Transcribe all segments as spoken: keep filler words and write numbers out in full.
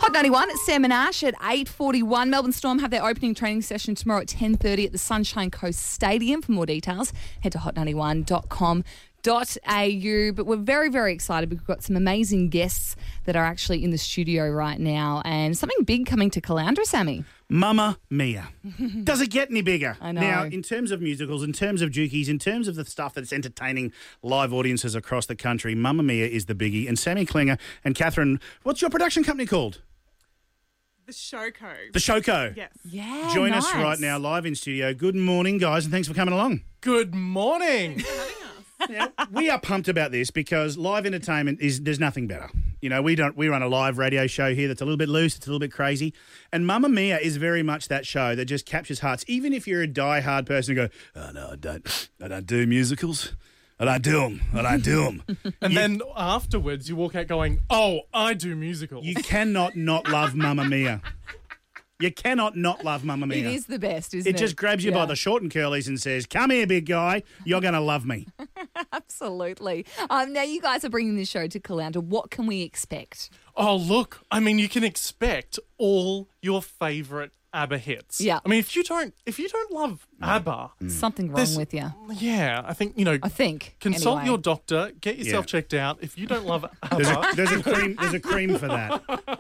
Hot ninety-one, Sam and Ash at eight forty-one. Melbourne Storm have their opening training session tomorrow at ten thirty at the Sunshine Coast Stadium. For more details, head to hot ninety-one dot com dot a u. But we're very, very excited. We've got some amazing guests that are actually in the studio right now and something big coming to Caloundra, Sammy. Mamma Mia. Does it get any bigger? I know. Now, in terms of musicals, in terms of Jukies, in terms of the stuff that's entertaining live audiences across the country, Mamma Mia is the biggie. And Sammy Klinger and Catherine, what's your production company called? The Showco. The Showco. Yes. Yeah, Join nice. us right now, live in studio. Good morning, guys, and thanks for coming along. Good morning. Now, we are pumped about this because live entertainment is there's nothing better. You know, we don't we run a live radio show here that's a little bit loose, it's a little bit crazy. And Mamma Mia is very much that show that just captures hearts. Even if you're a die-hard person who go, oh no, I don't I don't do musicals. I don't do them. I don't do them. And you, then afterwards you walk out going, oh, I do musicals. you cannot not love Mamma Mia. You cannot not love Mamma Mia. It is the best, isn't it? It just grabs you by Yeah. the short and curlies and says, come here, big guy. You're going to love me. Absolutely. Um, now, you guys are bringing this show to Caloundra. What can we expect? Oh, look, I mean, you can expect all your favourite ABBA hits. Yeah. I mean, if you don't if you don't love ABBA, Something wrong There's- with you, yeah, I think, you know, I think. consult anyway. your doctor, get yourself Yeah. checked out. If you don't love There's ABBA, a, there's a cream. There's a cream for that.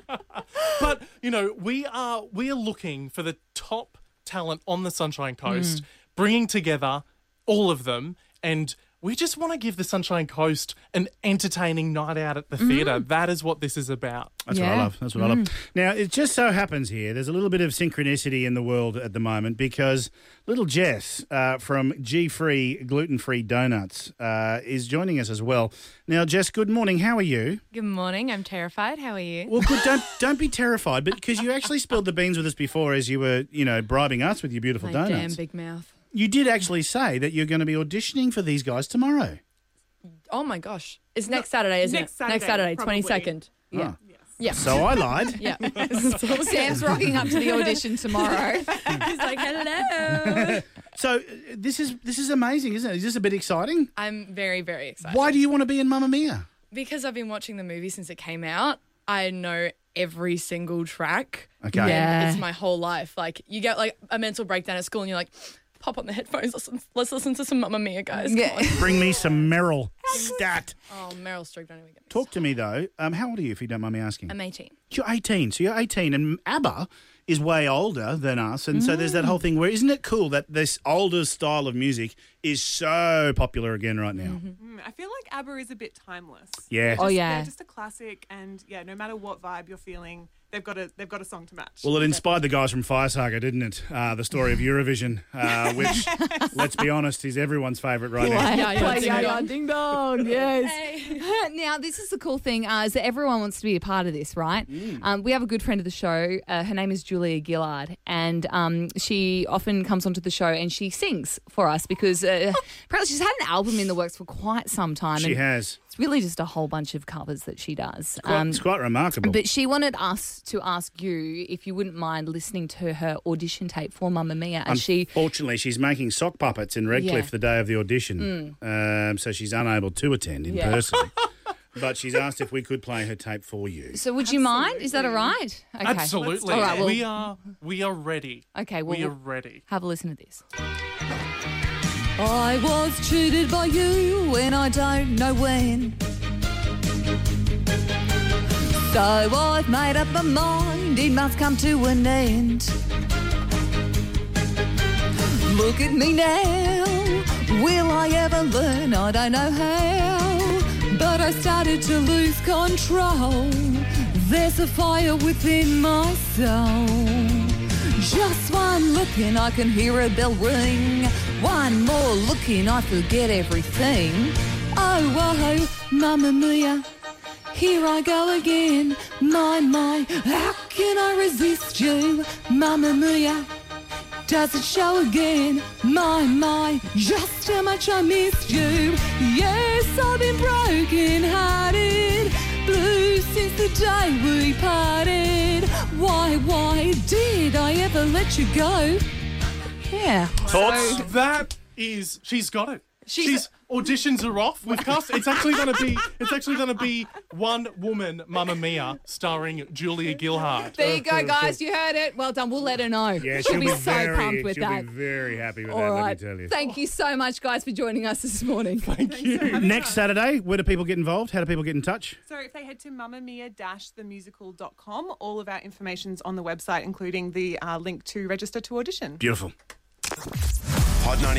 but, you know, we are we are looking for the top talent on the Sunshine Coast, Mm. bringing together all of them, and we just want to give the Sunshine Coast an entertaining night out at the theatre. That is what this is about. That's what I Yeah. love. That's what I love. Now, it just so happens here, there's a little bit of synchronicity in the world at the moment because little Jess uh, from G-Free Gluten Free Donuts uh, is joining us as well. Now, Jess, good morning. How are you? Good morning. I'm terrified. How are you? Well, good. Don't don't be terrified, but because you actually spilled the beans with us before as you were, you know, bribing us with your beautiful My donuts. damn big mouth. You did actually say that you're going to be auditioning for these guys tomorrow. Oh my gosh. It's next Saturday, isn't next it? Saturday, next Saturday, probably. twenty-second. Yeah. Oh. Yeah. So I lied. Yeah. Sam's rocking up to the audition tomorrow. He's like, hello. So uh, this is this is amazing, isn't it? Is this a bit exciting? I'm very, very excited. Why do you want to be in Mamma Mia? Because I've been watching the movie since it came out. I know every single track. Okay. And Yeah. it's my whole life. Like, you get like a mental breakdown at school and you're like, pop on the headphones. Listen, let's listen to some Mamma Mia, guys. Come Yeah. on. Bring me some Meryl stat. Oh, Meryl Streep, don't even get me Talk to me though. Um, how old are you, if you don't mind me asking? I'm eighteen. You're eighteen, so you're eighteen, and ABBA is way older than us, and so there's that whole thing where isn't it cool that this older style of music is so popular again right now? Mm, I feel like ABBA is a bit timeless. Yeah. They're Oh, just- yeah. They're just a classic, and yeah, no matter what vibe you're feeling, they've got a they've got a song to match. Well, it inspired the guys from Fire Saga, didn't it? Uh, the story of Eurovision, uh, which, let's be honest, is everyone's favourite right now. Yeah, yeah, Play ding yeah, dong. yeah, ding dong, yes. Now, this is the cool thing uh, is that everyone wants to be a part of this, right? Um, we have a good friend of the show. Uh, her name is Julia Gillard, and um, she often comes onto the show and she sings for us because uh, apparently she's had an album in the works for quite some time. She and has. It's really just a whole bunch of covers that she does. Quite, it's quite remarkable. But she wanted us to ask you if you wouldn't mind listening to her audition tape for Mamma Mia. And she, Unfortunately, she's making sock puppets in Redcliffe Yeah. the day of the audition, um, so she's unable to attend in Yeah. person. But she's asked if we could play her tape for you. so would you mind? Is that all right? Okay. Absolutely. All right, well- we are we are ready. Okay, well, we are we'll ready. have a listen to this. I was cheated by you and I don't know when. So I've made up my mind, it must come to an end. Look at me now, will I ever learn? I don't know how, but I started to lose control. There's a fire within my soul. Just one look and I can hear a bell ring. One more look and I forget everything. Oh, oh, Mamma Mia, here I go again. My, my, how can I resist you? Mamma Mia, does it show again? My, my, just how much I missed you. Yes, I've been broken hearted, blue since the day we parted. Why, why did I ever let you go? Yeah. Thoughts? That is, she's got it. She's auditions are off. We've cast. It's actually going to be. It's actually going to be one woman, Mamma Mia, starring Julia Gillard. There you go, guys. You heard it. Well done. We'll let her know. Yeah, she'll, she'll be, be so very, pumped with she'll that. be very happy with All that, right. let me tell you. Thank you so much, guys, for joining us this morning. Thank you. Next Saturday, where do people get involved? How do people get in touch? So if they head to mamma mia dash the musical dot com, all of our information's on the website, including the uh, link to register to audition. Beautiful. Hot ninety